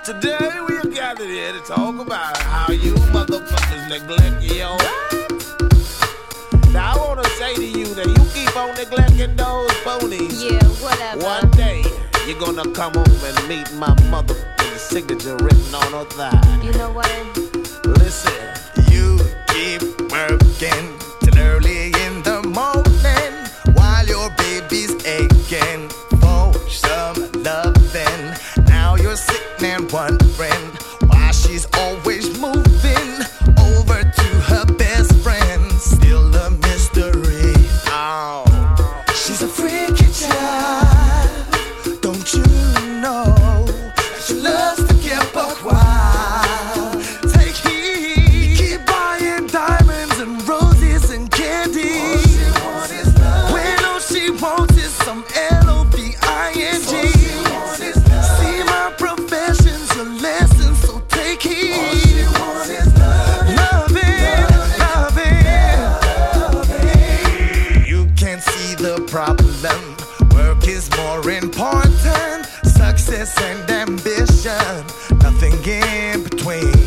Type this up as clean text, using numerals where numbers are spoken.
Today we are gathered here to talk about how you motherfuckers neglect your. Now I wanna say to you that you keep on neglecting those ponies. Yeah, whatever. One day you're gonna come home and meet my motherfucking signature written on her thigh. You know what? Listen, you keep working till early in the morning while your baby's aching for some loving. Now you're sitting and wondering why she's always moving over to her best friend. Still a mystery. Oh, she's a freaky child. Don't you know she loves to get buck wild? Take heed. Keep buying diamonds and roses and candy. All she wants is love. When all she wants is some LOVING. See my profession's a lesson, so take heed. All she wants is love. Loving. You can't see the problem. Work is more important. Success and ambition, nothing in between.